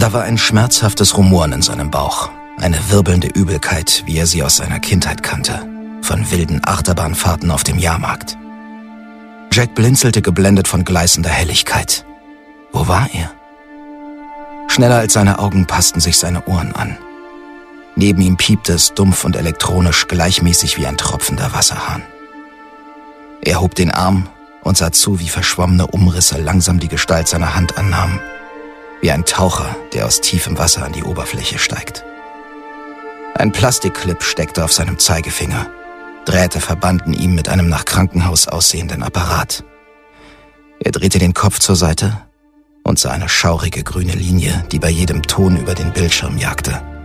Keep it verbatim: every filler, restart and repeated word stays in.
Da war ein schmerzhaftes Rumoren in seinem Bauch, eine wirbelnde Übelkeit, wie er sie aus seiner Kindheit kannte, von wilden Achterbahnfahrten auf dem Jahrmarkt. Jack blinzelte geblendet von gleißender Helligkeit. Wo war er? Schneller als seine Augen passten sich seine Ohren an. Neben ihm piepte es dumpf und elektronisch, gleichmäßig wie ein tropfender Wasserhahn. Er hob den Arm und sah zu, wie verschwommene Umrisse langsam die Gestalt seiner Hand annahmen, wie ein Taucher, der aus tiefem Wasser an die Oberfläche steigt. Ein Plastikclip steckte auf seinem Zeigefinger. Drähte verbanden ihm mit einem nach Krankenhaus aussehenden Apparat. Er drehte den Kopf zur Seite und sah eine schaurige grüne Linie, die bei jedem Ton über den Bildschirm jagte.